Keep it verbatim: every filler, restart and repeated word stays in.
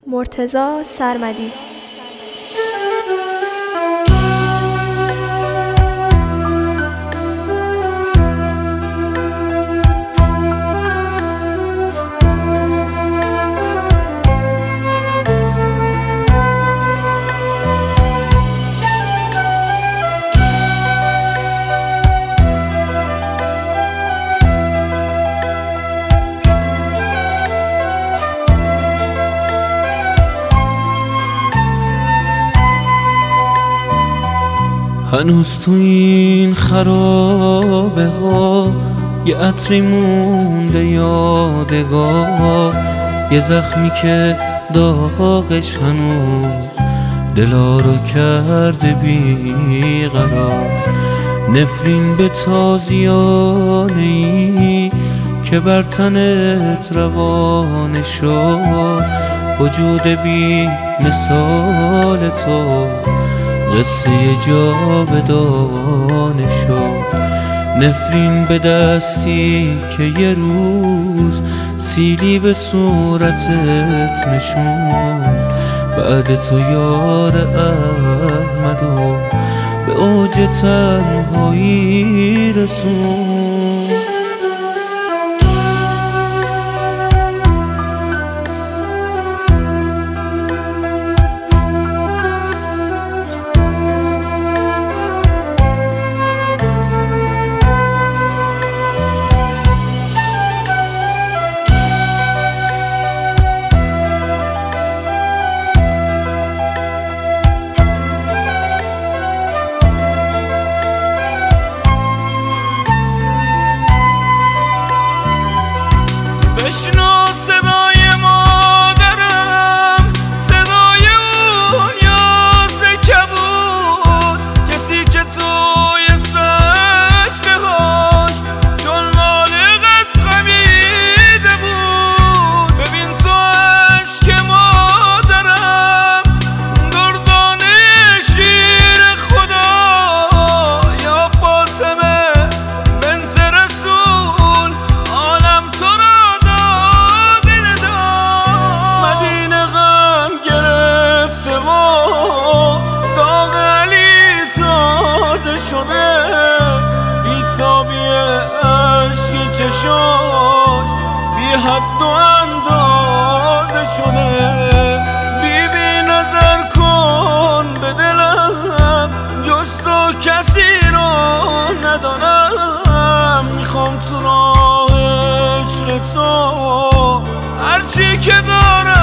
مرتضی سرمدی. هنوز تو این خرابه ها یه عطری مونده یادگار، یه زخمی که داغش هنوز دلا رو کرده بیقرار. نفرین به تازیانه ای که بر تنت روانه شد، وجود بی مثال تو قصه جاودانه شد. نفرین به دستی که یه روز سیلی به صورتت نشون، بعد تو یار احمد و به اوج تنهایی رسون. بشنو صدای مادرم، صدای اون یاس کبود، کسی که توی سجده هاش چون نالق از خمیده بود. ببین تو عشق مادرم، دردانه شیر خدا، یا فاطمه بنت رسول، عالم تو را شده. بی‌تابی عشق چشاش بی حد و اندازه شده. بی بی نظر کن به دلم، جز تو کسی رو ندارم. میخوام تو راه عشق تو هرچی که دارم